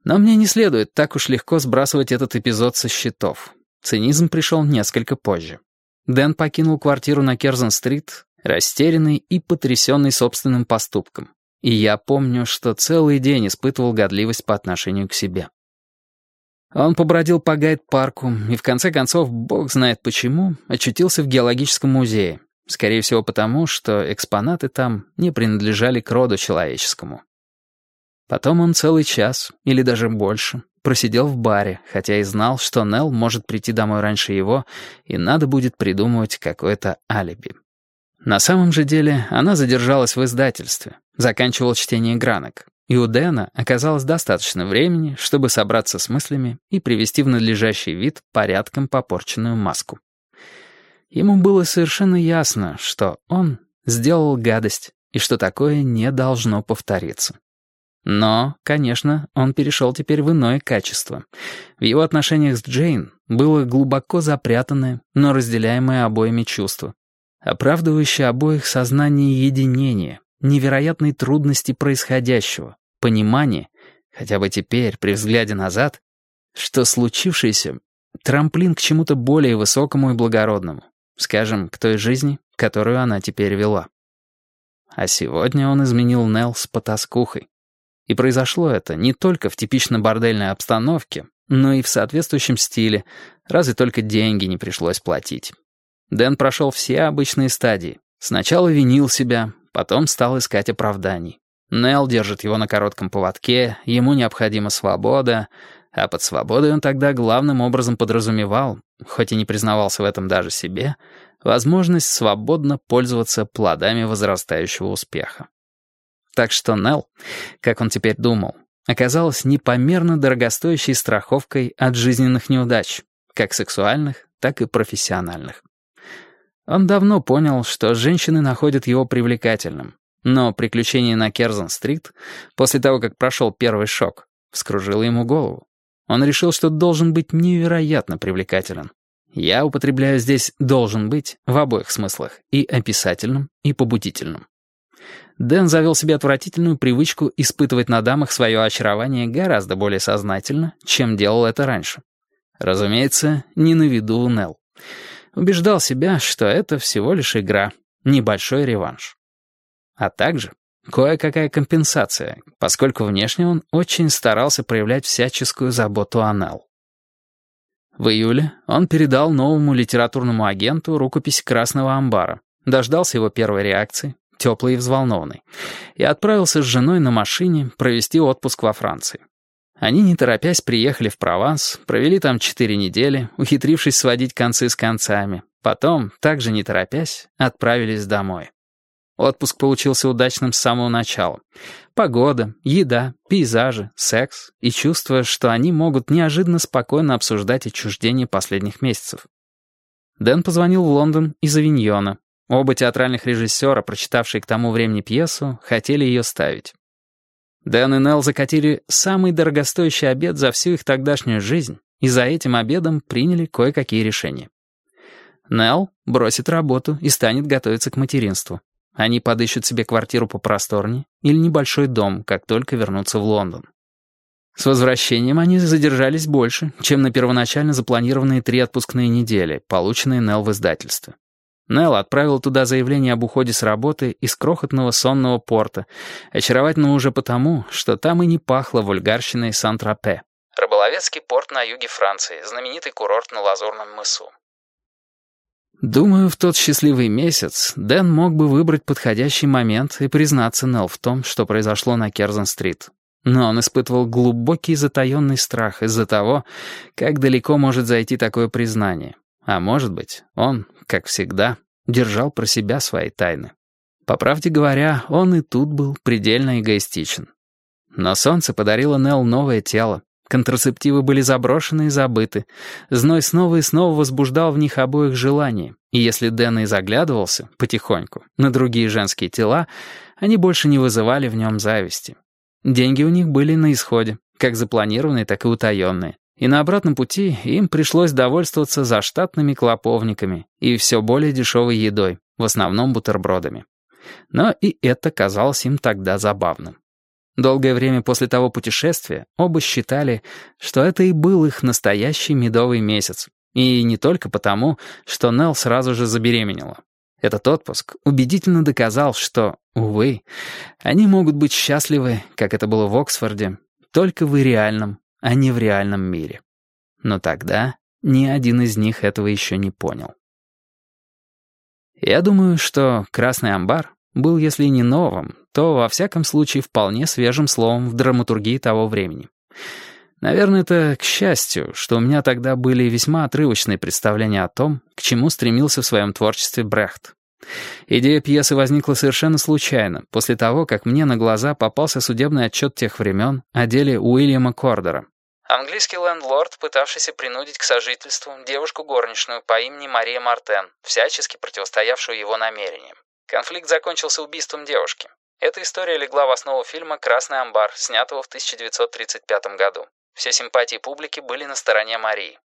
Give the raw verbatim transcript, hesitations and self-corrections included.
Но мне не следует так уж легко сбрасывать этот эпизод со счетов. Цинизм пришел несколько позже. Дэн покинул квартиру на Керзон-стрит, растерянный и потрясенный собственным поступком. И я помню, что целый день испытывал годливость по отношению к себе. Он побродил по Гайд-парку и в конце концов, бог знает почему, очутился в геологическом музее. Скорее всего потому, что экспонаты там не принадлежали к роду человеческому. Потом он целый час, или даже больше, просидел в баре, хотя и знал, что Нелл может прийти домой раньше его, и надо будет придумывать какое-то алиби. На самом же деле она задержалась в издательстве, заканчивала чтение гранок, и у Дэна оказалось достаточно времени, чтобы собраться с мыслями и привести в надлежащий вид порядком попорченную маску. Ему было совершенно ясно, что он сделал гадость, и что такое не должно повториться. Но, конечно, он перешел теперь в иное качество. В его отношениях с Джейн было глубоко запрятанное, но разделяемое обоими чувство, оправдывающее обоих сознание единения, невероятной трудности происходящего, понимание, хотя бы теперь, при взгляде назад, что случившееся — трамплин к чему-то более высокому и благородному, скажем, к той жизни, которую она теперь вела. А сегодня он изменил Нелл с потаскухой. И произошло это не только в типично бордельной обстановке, но и в соответствующем стиле, разве только деньги не пришлось платить. Дэн прошел все обычные стадии. Сначала винил себя, потом стал искать оправданий. Нелл держит его на коротком поводке, ему необходима свобода, а под свободой он тогда главным образом подразумевал, хоть и не признавался в этом даже себе, возможность свободно пользоваться плодами возрастающего успеха. Так что Нелл, как он теперь думал, оказалась непомерно дорогостоящей страховкой от жизненных неудач, как сексуальных, так и профессиональных. Он давно понял, что женщины находят его привлекательным, но приключение на Керзон-стрит, после того, как прошел первый шок, вскружило ему голову. Он решил, что должен быть невероятно привлекателен. Я употребляю здесь «должен быть» в обоих смыслах, и описательном, и побудительном. Дэн завел себе отвратительную привычку испытывать на дамах свое очарование гораздо более сознательно, чем делал это раньше. Разумеется, не на виду у Нелл. Убеждал себя, что это всего лишь игра, небольшой реванш. А также кое-какая компенсация, поскольку внешне он очень старался проявлять всяческую заботу о Нелл. В июле он передал новому литературному агенту рукопись «Красного амбара», дождался его первой реакции, теплый и взволнованный, и отправился с женой на машине провести отпуск во Франции. Они, не торопясь, приехали в Прованс, провели там четыре недели, ухитрившись сводить концы с концами. Потом, также не торопясь, отправились домой. Отпуск получился удачным с самого начала. Погода, еда, пейзажи, секс и чувство, что они могут неожиданно спокойно обсуждать отчуждение последних месяцев. Дэн позвонил в Лондон из Авиньона. Оба театральных режиссера, прочитавшие к тому времени пьесу, хотели ее ставить. Дэн и Нелл закатили самый дорогостоящий обед за всю их тогдашнюю жизнь, и за этим обедом приняли кое-какие решения. Нелл бросит работу и станет готовиться к материнству. Они подыщут себе квартиру попросторнее или небольшой дом, как только вернутся в Лондон. С возвращением они задержались больше, чем на первоначально запланированные три отпускные недели, полученные Нелл в издательстве. Нелл отправил туда заявление об уходе с работы из крохотного сонного порта, очаровательного уже потому, что там и не пахло вульгарщиной Сан-Тропе. Рыболовецкий порт на юге Франции, знаменитый курорт на Лазурном мысу. Думаю, в тот счастливый месяц Дэн мог бы выбрать подходящий момент и признаться Нелл в том, что произошло на Керзон-стрит. Но он испытывал глубокий затаенный страх из-за того, как далеко может зайти такое признание. А может быть, он, как всегда, держал про себя свои тайны. По правде говоря, он и тут был предельно эгоистичен. Но солнце подарило Нелл новое тело. Контрацептивы были заброшены и забыты. Зной снова и снова возбуждал в них обоих желание. И если Дэн и заглядывался, потихоньку, на другие женские тела, они больше не вызывали в нем зависти. Деньги у них были на исходе, как запланированные, так и утаенные. И на обратном пути им пришлось довольствоваться заштатными клоповниками и все более дешевой едой, в основном бутербродами. Но и это казалось им тогда забавным. Долгое время после того путешествия оба считали, что это и был их настоящий медовый месяц. И не только потому, что Нелл сразу же забеременела. Этот отпуск убедительно доказал, что, увы, они могут быть счастливы, как это было в Оксфорде, только в реальном, а не в реальном мире. Но тогда ни один из них этого еще не понял. Я думаю, что «Красный амбар» был, если и не новым, то, во всяком случае, вполне свежим словом в драматургии того времени. Наверное, это к счастью, что у меня тогда были весьма отрывочные представления о том, к чему стремился в своем творчестве Брехт. Идея пьесы возникла совершенно случайно, после того, как мне на глаза попался судебный отчет тех времен о деле Уильяма Кордера. Английский лендлорд, пытавшийся принудить к сожительству девушку горничную по имени Мария Мартен, всячески противостоявшую его намерениям. Конфликт закончился убийством девушки. Эта история легла в основу фильма «Красный амбар», снятого в тысяча девятьсот тридцать пятом году. Все симпатии публики были на стороне Марии.